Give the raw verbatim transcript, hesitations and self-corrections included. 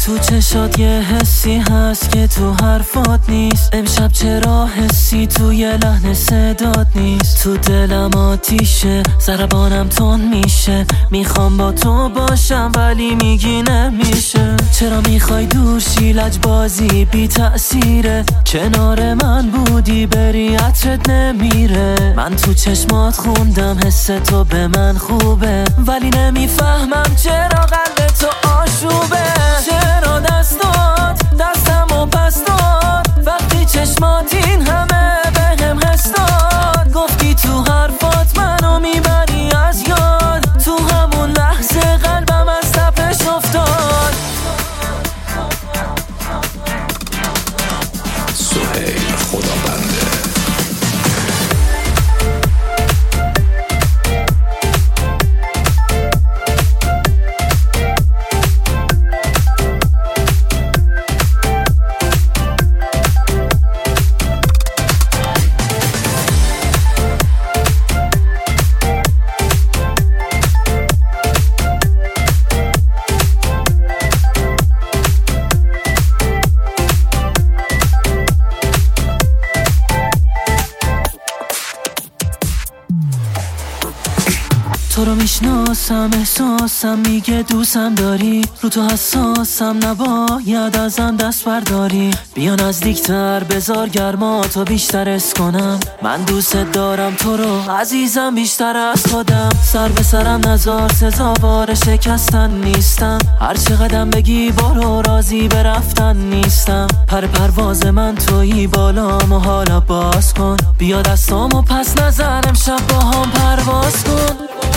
تو چشات یه حسی هست که تو حرفات نیست. امشب چرا حسی توی لحن صدات نیست. تو دلم آتیشه، ضربانم تون میشه. میخوام با تو باشم ولی میگی نمیشه. چرا میخوای دور شی؟ لجبازی بی تأثیره. کنار من بودی بری عطرت نمیره. من تو چشمات خوندم حس تو به من خوبه، ولی نمیفهمم چرا قلب تو آشوبه. چرا دستات دستمو پس داد وقتی چشمات این همه بهم حس داد. گفتی تو حرفات منو میبری از یاد. تو همون لحظه قلبم از تپش افتاد. سهیل خدابنده. تو رو میشناسم، احساسم میگه دوستم داری. رو تو حساسم، نباید ازم دست برداری. بیا نزدیکتر، بذار گرماتو بیشتر اس کنم. من دوست دارم تو رو عزیزم بیشتر از خودم. سر به سرم نزار، سزاوار شکستن نیستم. هر چه قدم بگی برو، راضی به رفتن نیستم. پر پرواز من تویی، بالامو حالا باز کن. بیا دستامو پس نزن، امشب با هم پرواز کن.